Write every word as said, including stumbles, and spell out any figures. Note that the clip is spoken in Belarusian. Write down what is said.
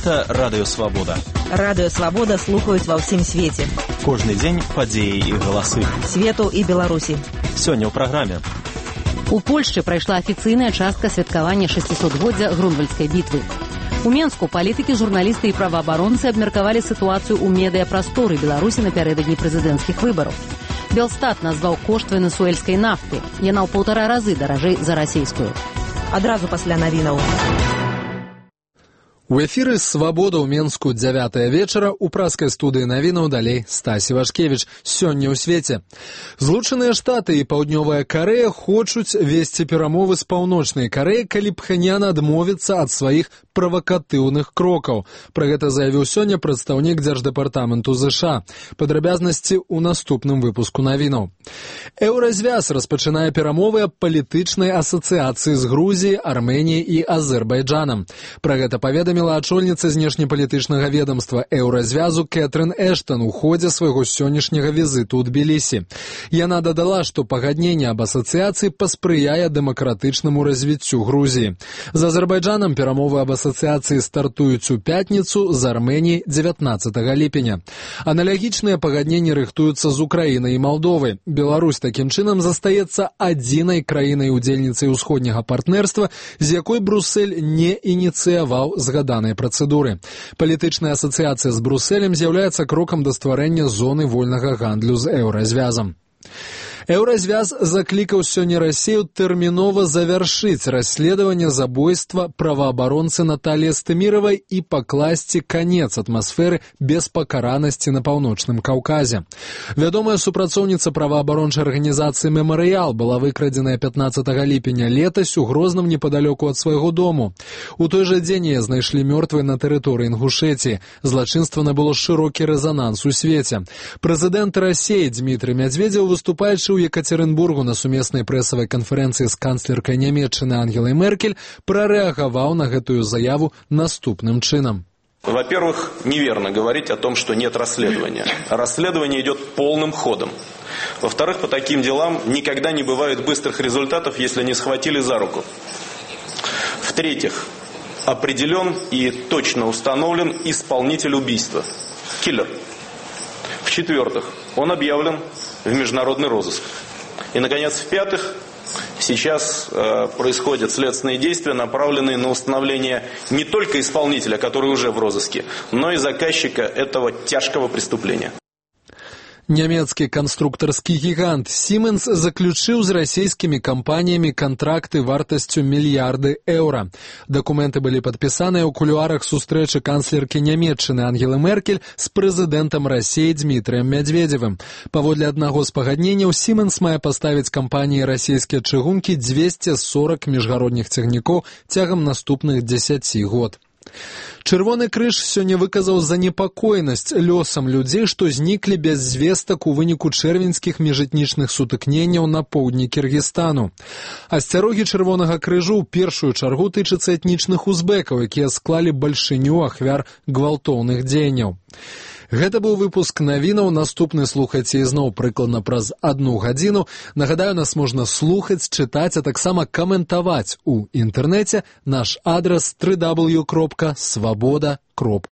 Гэта Радыё Свабода. Радыё Свабода слухаюць ва ўсім свеце. Кожны дзень падзеі і галасы. Свету і Беларусі. Сёння ў праграме. У Польшчы прайшла афіцыйная частка святкавання шэсцісотгоддзя Грунвальдскай бітвы. У Менску палітыкі, журналісты і праваабаронцы абмеркавалі сітуацыю ў медыяпрасторы Беларусі напярэдадні прэзідэнцкіх выбараў. Белстат назваў кошт венесуэльскай нафты. Яна ў паўтара разы даражэй за расійскую. Адразу пасля навінаў. У эфіры «Свабода» ў Менску дзявятая вечара, у праскай студыі навінаў далей Стасі Вашкевіч. Сёння ў свеце. Злучаныя Штаты і Паўднёвая Карэя хочуць весці перамовы з Паўночнай Карэяй, калі Пхеньян адмовіцца ад сваіх правакатыўных крокаў. Пра гэта заявіў сёння прадстаўнік Дзярждэпартаменту ЗША. Падрабязнасці ў наступным выпуску навінаў. Еўразвяз распачынае перамовы аб палітычнай асацыяцыі з Грузіяй, Арменіяй і Азербайджанам. Пра гэта паведаміла ачольніца знешнепалітычнага ведомства Еўразвязу Кэтрын Эштон у ходзе свайго сённяшняга візіту ў Тбілісі. Яна дадала, што пагадненне аб асацыяцыі паспрыяе дэмакратычнаму развіццю Грузіі. З Азербайджанам перамовы аб асацыяцыі стартуюць у пятніцу, з Арменіяй дзевятнаццатага ліпеня. Аналагічныя пагадненні рыхтуюцца з Украінай і Малдовай. Беларусь такім чынам застаецца адзінай краінай-удзельніцай усходняга партнерства, з якой Брусэль не ініцыяваў згаданыя данай працэдуры. Палітычная асацыяцыя з Брусэлем з'яўляецца крокам да стварэння зоны вольнага гандлю з Еўразвязам. Еўразвяз заклікаў сёння Расію тэрмінова завяршыць расследаванне забойства праваабаронцы Наталіі Стэміравай і пакласці канец атмасферы беспакаранасці на Паўночным Каўказе. Вядомая супрацоўніца праваабарончай арганізацыі «Мемарыял» была выкрадзеная пятнаццатага ліпеня летась у Грозным непадалёку ад свайго дому. У той жа дзень яе знайшлі мёртвай на тэрыторыі Інгушэціі. Злачынства набыло шырокі рэзананс у свеце. Прэзідэнт Расіі Дмітрый Мядзведзеў, выступаючы у Екатеринбургу на сумеснай прэсавай канферэнцыі з канцлеркай Нямецчыны Ангелай Меркель прарэагаваў на гэтую заяву наступным чынам. Во-первых, неверно говорить о том, что нет расследования. Расследование идет полным ходом. Во-вторых, по таким делам никогда не бывает быстрых результатов, если не схватили за руку. В-третьих, определен и точно установлен исполнитель убийства. Киллер. В-четвертых, он объявлен в международный розыск. И, наконец, в-пятых, сейчас э, происходят следственные действия, направленные на установление не только исполнителя, который уже в розыске, но и заказчика этого тяжкого преступления. Нямецкі канструктарскі гігант Siemens заключыў з расійскімі кампаніямі кантракты вартасцю мільярды еўра. Дакументы былі падпісаныя ў кулуарах сустрэчы канцлеркі Нямецчыны Ангелы Меркель з прэзідэнтам Расіі Дмітрыем Мядзведзевым. Паводле аднаго з пагадненняў, Siemens мае паставіць кампаніі расійскія чыгункі дзвесце сорак міжгародніх цягнікоў цягам наступных дзесяці год. Чырвоны крыж сёння выказаў занепакоенасць лёсам людзей, што зніклі без звестак у выніку чэрвеньскіх міжэтнічных сутыкненняў на поўдні Кіргізстану. Асцярогі Чырвонага крыжу ў першую чаргу тычацца этнічных узбекаў, якія склалі бальшыню ахвяр гвалтоўных дзеянняў. Гэта быў выпуск навінаў, наступны слухайце ізноў прыкладна праз адну гадзіну. Нагадаю, нас можна слухаць, чытаць, а таксама каментаваць у інтэрнэце. Наш адрас дабл ю дабл ю дабл ю кропка свабода кропка